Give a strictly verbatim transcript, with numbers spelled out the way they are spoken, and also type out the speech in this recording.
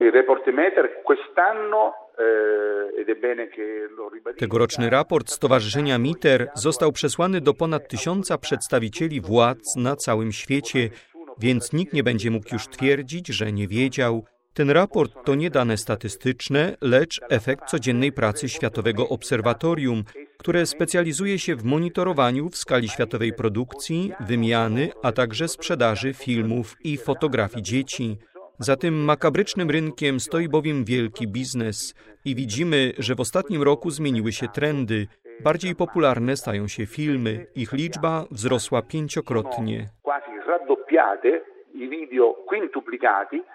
Tegoroczny raport Stowarzyszenia MITER został przesłany do ponad tysiąca przedstawicieli władz na całym świecie, więc nikt nie będzie mógł już twierdzić, że nie wiedział. Ten raport to nie dane statystyczne, lecz efekt codziennej pracy Światowego Obserwatorium, które specjalizuje się w monitorowaniu w skali światowej produkcji, wymiany, a także sprzedaży filmów i fotografii dzieci. Za tym makabrycznym rynkiem stoi bowiem wielki biznes i widzimy, że w ostatnim roku zmieniły się trendy. Bardziej popularne stają się filmy. Ich liczba wzrosła pięciokrotnie.